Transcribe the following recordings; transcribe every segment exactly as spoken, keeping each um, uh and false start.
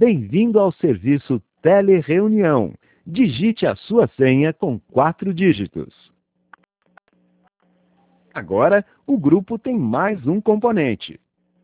Bem-vindo ao serviço Telereunião. Digite a sua senha com quatro dígitos. Agora, o grupo tem mais um componente.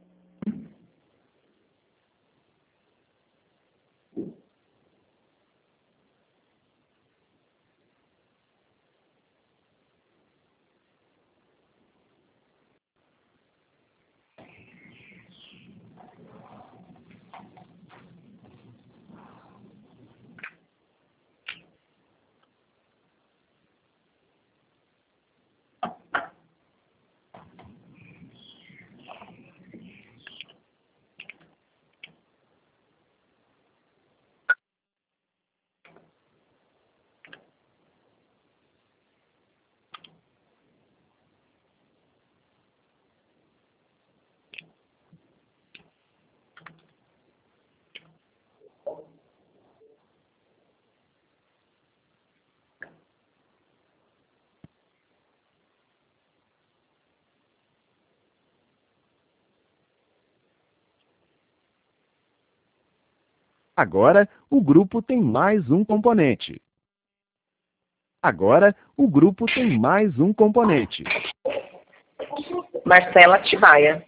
Agora, o grupo tem mais um componente. Agora, o grupo tem mais um componente. Marcela Atibaia.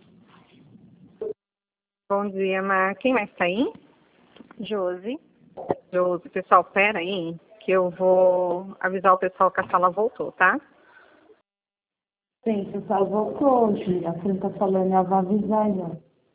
Bom dia, Mar. Quem mais tá aí? Josi. Josi. Pessoal, pera aí, que eu vou avisar o pessoal que a sala voltou, tá? Sim, o pessoal voltou, Júlia. Quem tá falando, ela vai avisar já.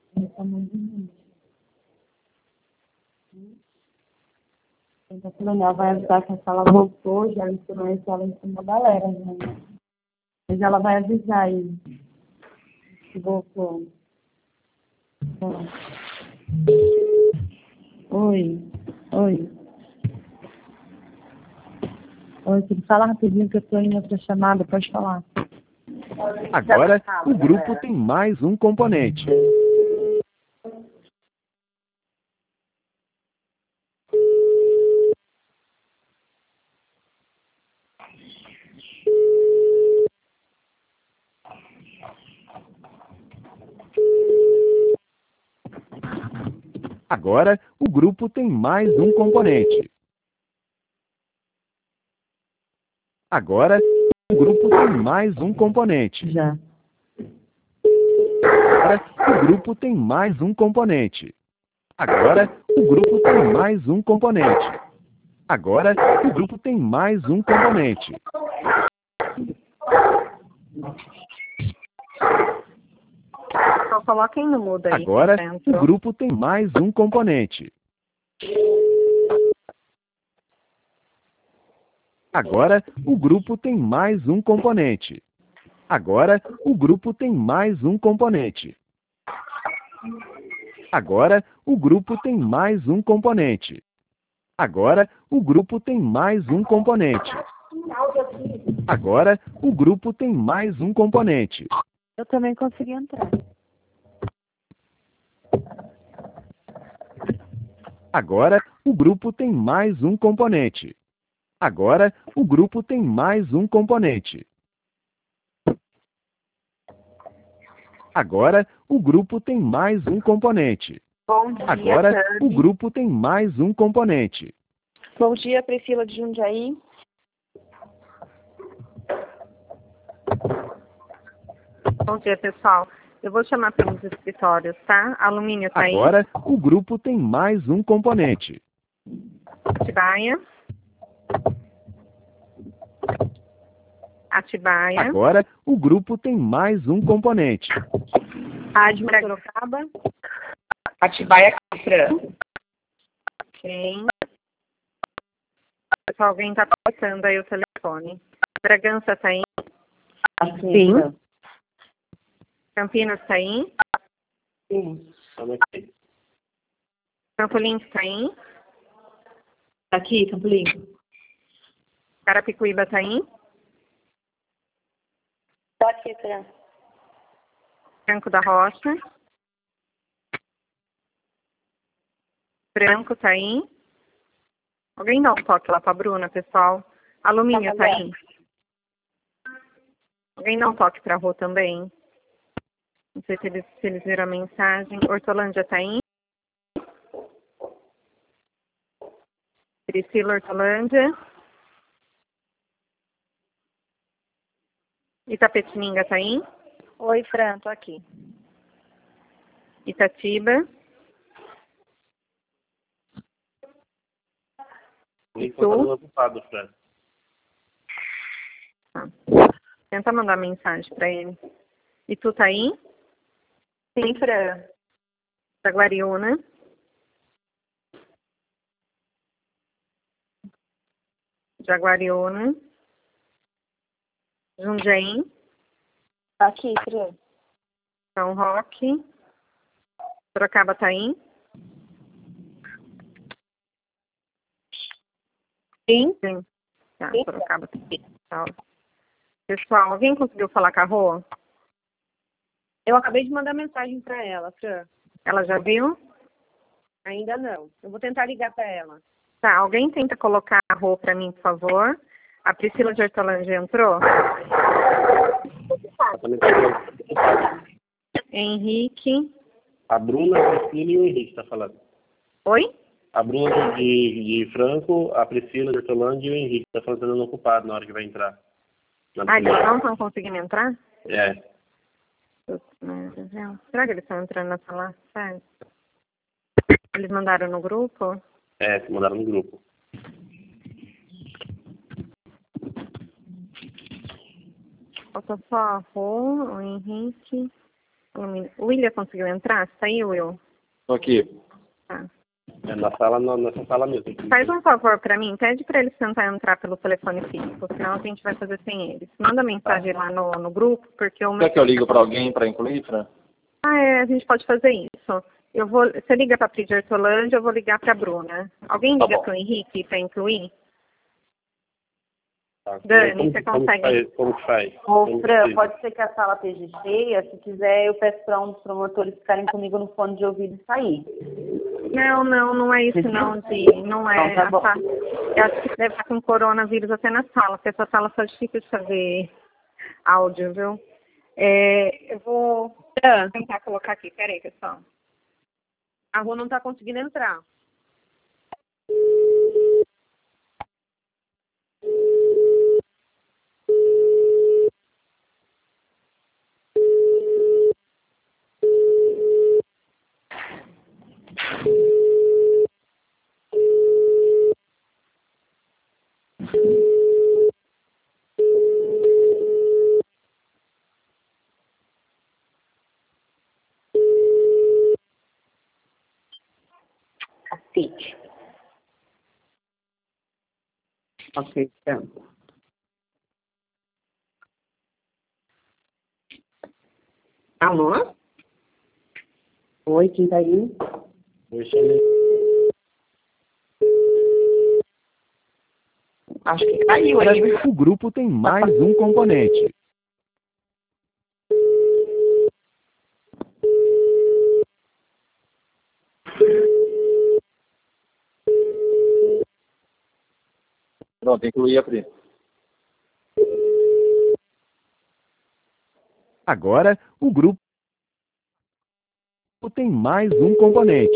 Quem tá falando, ela vai avisar que a sala voltou, já ensinou isso, ela ensinou a galera, né? Mas ela vai avisar aí que voltou. Tá. Oi, oi. Oi, você fala rapidinho que eu tô indo pra chamada, pode falar. Agora, o grupo tem mais um componente. Agora, o grupo tem mais um componente. Agora, o grupo tem mais um componente. Já. Agora, o grupo tem mais um componente. Agora, o grupo tem mais um componente. Agora, o grupo tem mais um componente. Só coloquem no mudo aí. Agora, o grupo tem mais um componente. Agora, o grupo tem mais um componente. Agora, o grupo tem mais um componente. Agora, o grupo tem mais um componente. Agora, o grupo tem mais um componente. Agora, o grupo tem mais um componente. Eu também consegui entrar. Agora, o grupo tem mais um componente. Agora, o grupo tem mais um componente. Agora, o grupo tem mais um componente. Bom dia, Agora, Tânia. o grupo tem mais um componente. Bom dia, Priscila de Jundiaí. Bom dia, pessoal. Eu vou chamar pelos escritórios, tá? Alumínio tá aí. Agora, o grupo tem mais um componente. Atibaia. Atibaia. Agora, o grupo tem mais um componente. Rádio Sorocaba. Atibaia Cafrã. Ok. Pessoal, alguém tá passando aí o telefone. Bragança tá aí. Sim. Campinas tá aí. Sim. Campo Limpo tá aí. Aqui, Campolim. Carapicuíba tá aí. Tô aqui, Fran. Franco da Rocha. Branco tá aí. Alguém dá um toque lá pra Bruna, pessoal. Alumínio tá aí. Alguém dá um toque pra Rô também. Não sei se eles, se eles viram a mensagem. Hortolândia tá aí. Priscila Hortolândia. Itapetininga tá aí? Oi, Fran, tô aqui. Itatiba. Estou ocupado, Fran. Tá. Tenta mandar mensagem para ele. E tu tá aí? Sim, Fran. Jaguariúna. Jaguariúna. Jundiaí. Tá aqui, Fran. São Roque. Sorocaba tá aí? Sim. Sim. Tá, Sim. Sorocaba tá aí. Tá. Pessoal, alguém conseguiu falar com a Rô? Eu acabei de mandar mensagem pra ela, Fran. Ela já viu? Ainda não. Eu vou tentar ligar pra ela. Tá, alguém tenta colocar a Rô pra mim, por favor. A Priscila de Hortolândia entrou? Henrique. A Bruna, a Priscila e o Henrique tá falando. Oi? A Bruna de, de Franco, a Priscila de Hortolândia e o Henrique tá falando que não ocupado na hora que vai entrar. Ah, eles não estão conseguindo entrar? É. Será que eles estão entrando na sala? Sério? Eles mandaram no grupo? É, se mandaram no grupo. Falta só a Rô, o Henrique. O William conseguiu entrar? Saiu, Will? Tô aqui. Tá. É na sala, na, nessa sala mesmo. Faz um favor pra mim, pede pra eles tentar entrar pelo telefone físico, senão a gente vai fazer sem eles. Manda mensagem lá no, no grupo, porque o meu... Quer que eu ligo pra alguém pra incluir, Fran? Ah, é, a gente pode fazer isso. Eu vou, você liga pra Pri de Hortolândia, eu vou ligar pra Bruna. Alguém Tá liga bom. pro Henrique pra incluir? Tá. Dani, como, você como consegue? Que faz, como que faz? Ô, Como Fran, que- pode ser que a sala esteja cheia. Se quiser, eu peço para um dos promotores ficarem comigo no fone de ouvido e sair. Não, não, não é isso não, Di. Não é. Então, tá bom. A sa- Eu acho que deve estar com coronavírus até na sala, porque essa sala só difícil de fazer áudio, viu? É, eu vou tentar colocar aqui. Peraí, pessoal. A Rô não tá conseguindo entrar. Cacete. Ok, então. Alô? Oi, quem tá aí? Oi, Xande. Acho que caiu aí. O grupo tem mais um componente. Pronto, incluí a Pri. Agora, o grupo tem mais um componente.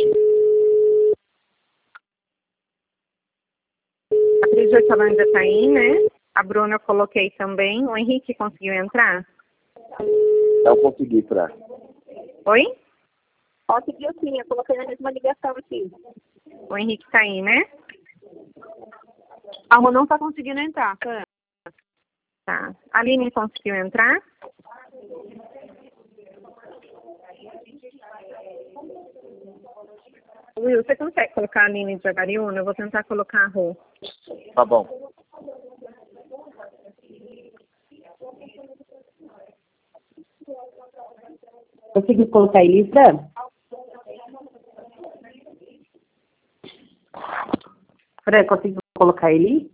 A Pri de Hortolândia tá aí, né? A Bruna eu coloquei também. O Henrique conseguiu entrar? Eu consegui, Fran. Oi? Conseguiu sim, eu coloquei na mesma ligação aqui. O Henrique tá aí, né? A Rô não tá conseguindo entrar, Fran. Tá. A Aline conseguiu entrar? Will, você consegue colocar a Aline de Jaguariúna? Eu vou tentar colocar a Rô. Tá bom. Conseguiu colocar ele, Fran? Fran, conseguiu colocar ele?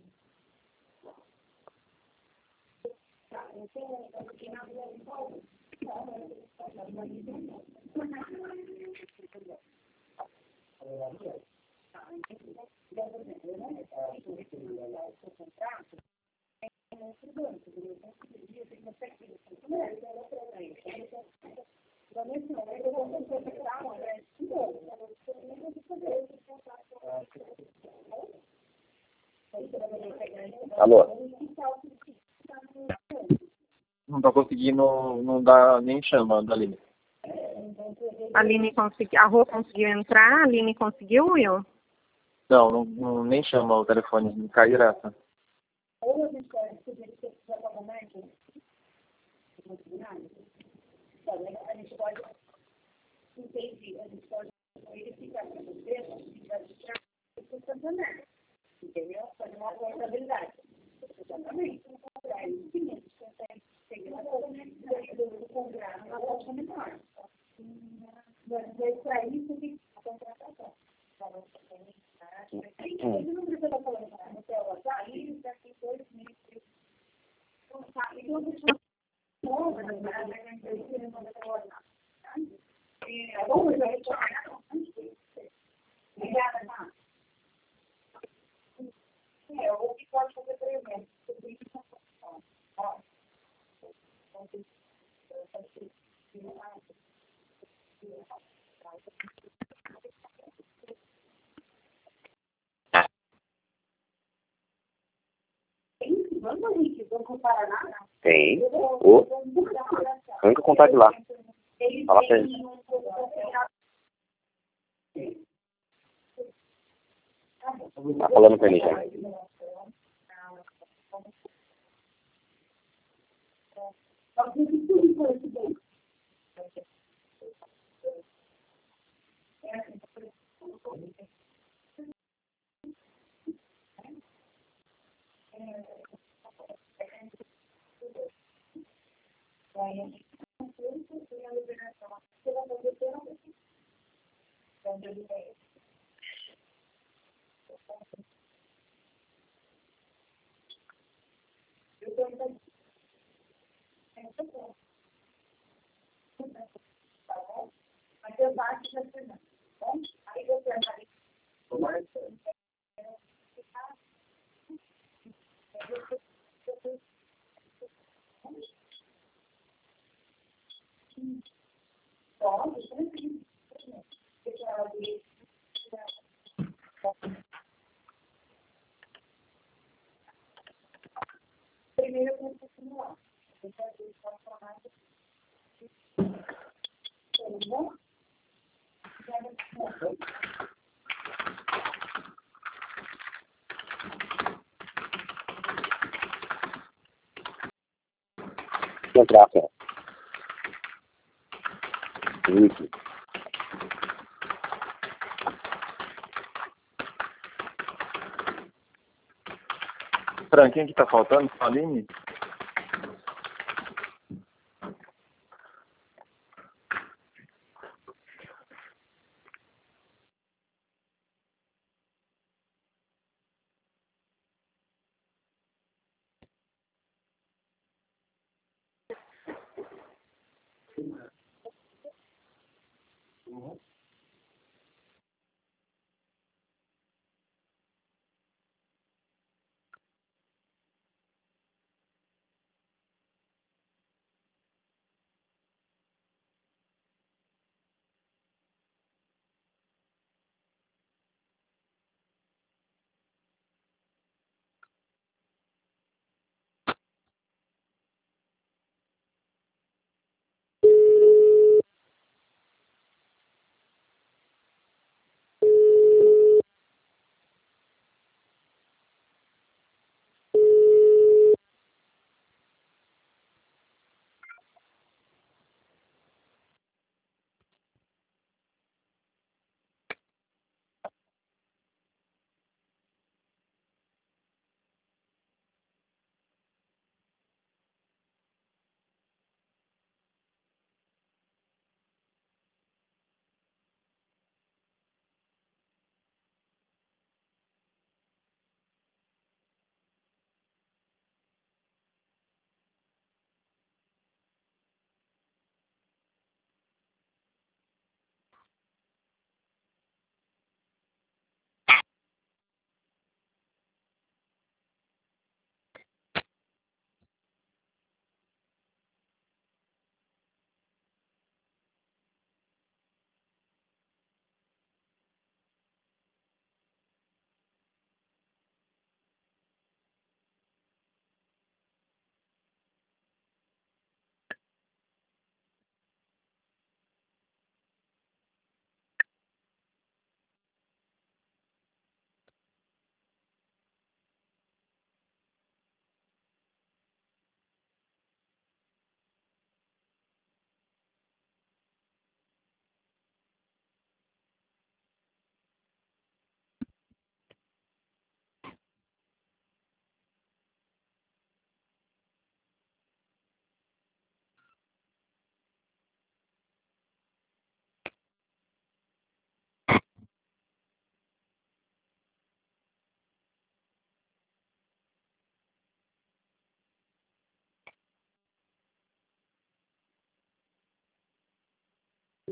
Alô? Não tô conseguindo, não dá nem chamando ali. A Aline conseguiu, a Rô conseguiu entrar, a Aline conseguiu, Will? Não, não, não nem chama o telefone, não cai direto. Tem. O único contato de lá. Fala pra ele. Tá falando com ele já. Entrar, cara. Isso. Fran, quem que tá faltando? Aline?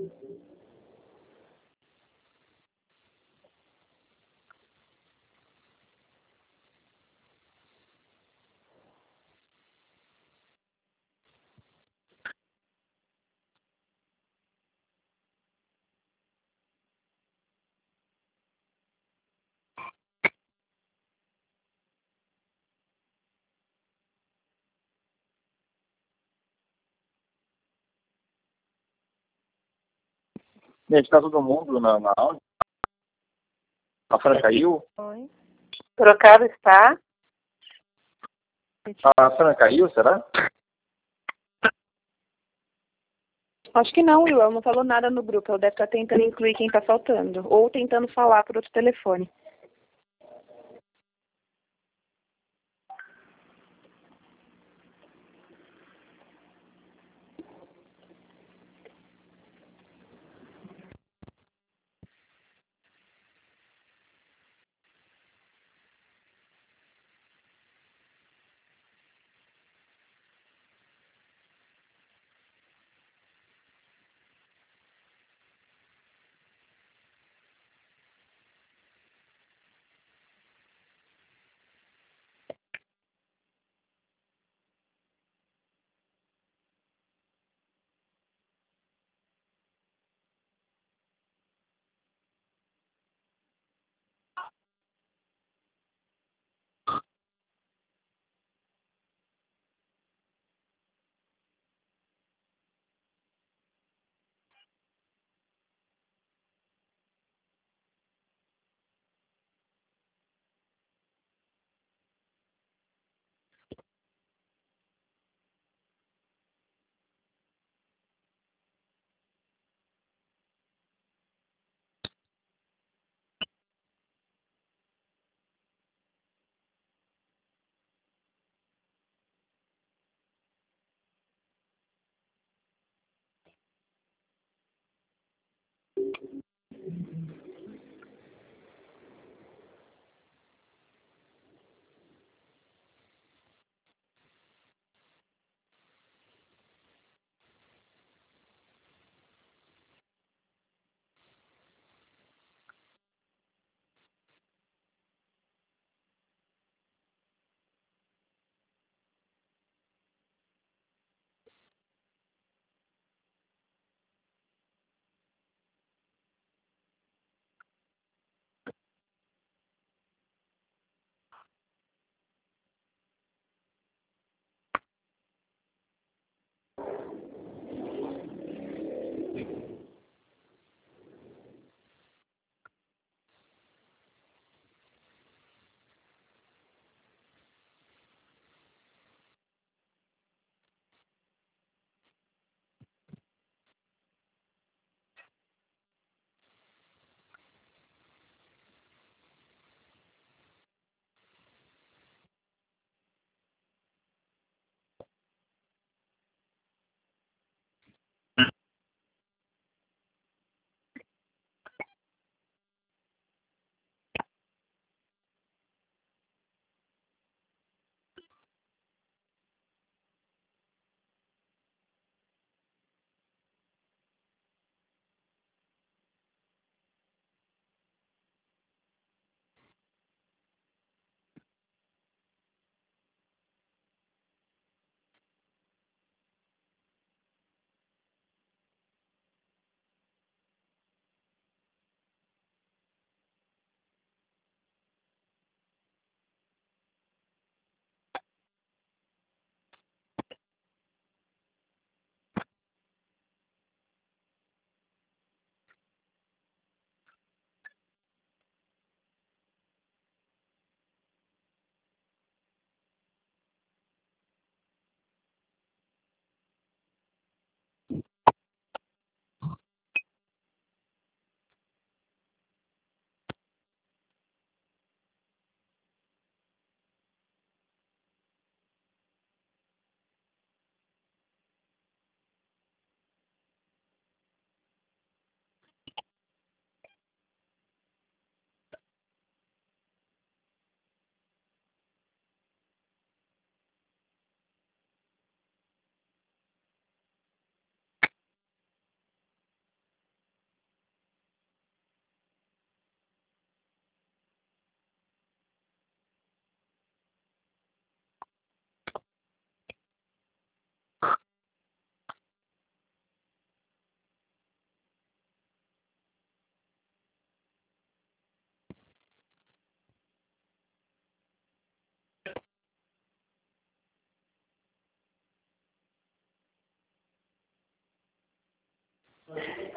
Gente, tá todo mundo na, na aula? A Fran caiu? Oi. Trocado está. A Fran caiu, será? Acho que não, Will. Ela não falou nada no grupo. Ela deve estar tentando incluir quem está faltando. Ou tentando falar por outro telefone.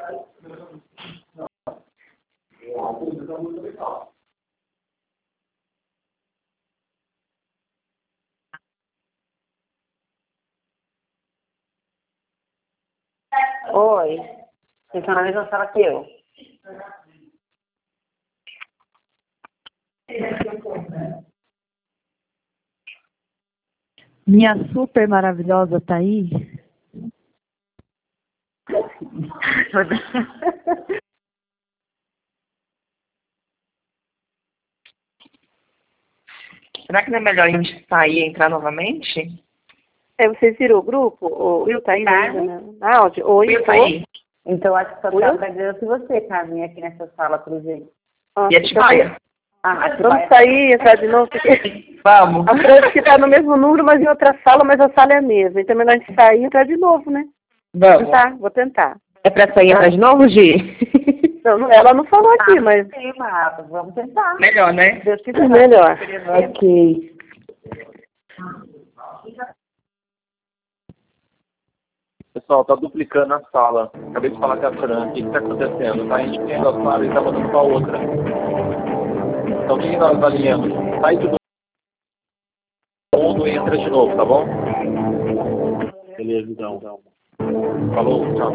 Oi. Você está na mesma sala que eu. Minha super maravilhosa tá aí? Será que não é melhor a gente sair e entrar novamente? É, vocês viram o grupo? O Will tá aí Tá. ainda, né? Áudio? Oi, Will tá oi. aí. Então acho que só Oi? tá aprendendo se você, Carminha, aqui nessa sala, por exemplo. Ah, E a Tibaia? Ah, a Vamos sair, entrar de novo, porque Vamos. a França que tá no mesmo número, mas em outra sala, mas a sala é a mesma. Então é melhor a gente sair e entrar de novo, né? Vou Vamos. tentar, vou tentar. É pra sair e entrar de novo, Gi? Não, não, ela não falou aqui, mas Sim, mas vamos tentar. Melhor, né? Deus quiser melhor. Ok. Pessoal, tá duplicando a sala. Acabei de falar com a Fran. O que que tá acontecendo? Tá enchendo a sala e tá mandando pra outra. Então o que que nós alinhamos? Sai de mundo e entra de novo, tá bom? Beleza, então. Falou, tchau.